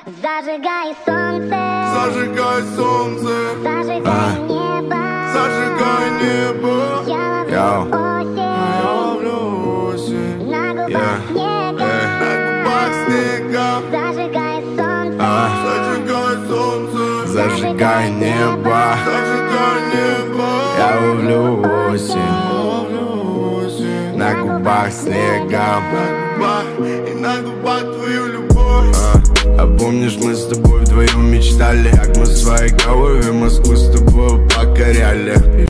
Зажигай солнце, Зажигай солнце, зажигай небо, зажигай небо. я ловлю Я осень ловлю осень на губах снега. на губах снега. Зажигай солнце, Зажигай солнце, Зажигай небо, зажигай небо. я ловлю осень Ловлю осень на губах снега. на губах и на губах твою любовь. А помнишь, мы с тобой вдвоем мечтали, как мы в своей голове Москву с тобой покоряли.